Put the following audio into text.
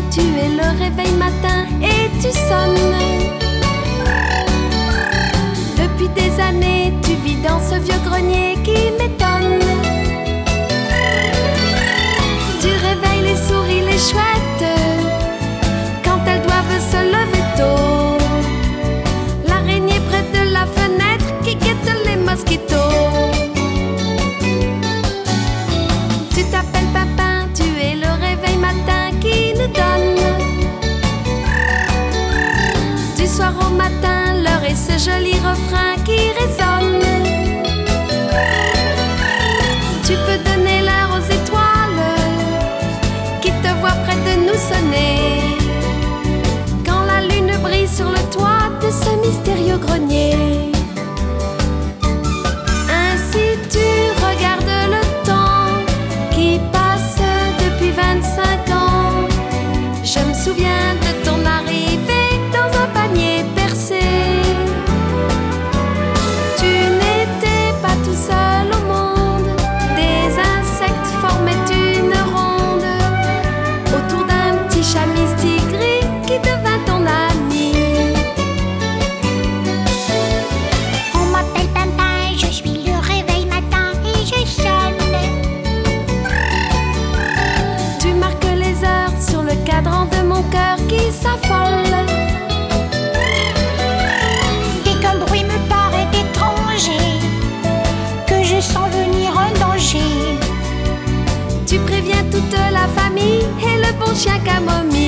tu es le réveil matin et tu sonnes. Depuis des années, tu vis dans ce vieux grenier qui m'étonne. Tu réveilles les souris, les chouettes, quand elles doivent se lever tôt. L'araignée près de la fenêtre qui guette les mosquitos. Tu t'appelles Papin, tu es le réveil matin qui nous donne. Du soir au matin, l'heure est ce joli refrain qui résonne. Tu peux donner l'heure aux étoiles qui te voient près de nous sonner. Quand la lune brille sur le toit de ce mystérieux grenier. Ainsi tu regardes le temps qui passe depuis 25 ans. Je me souviens de ton arrivée dans un panier percé. Tu n'étais pas tout seul au monde. Des insectes formaient une ronde autour d'un petit chat mystique gris qui devint ton ami. On m'appelle Pimpin, je suis le réveil matin et je sonne. Tu marques les heures sur le cadran de mon cœur qui s'affole. Dès qu'un bruit me paraît étranger, que je sens venir un danger, Tu préviens toute la famille et le bon chien Camomille.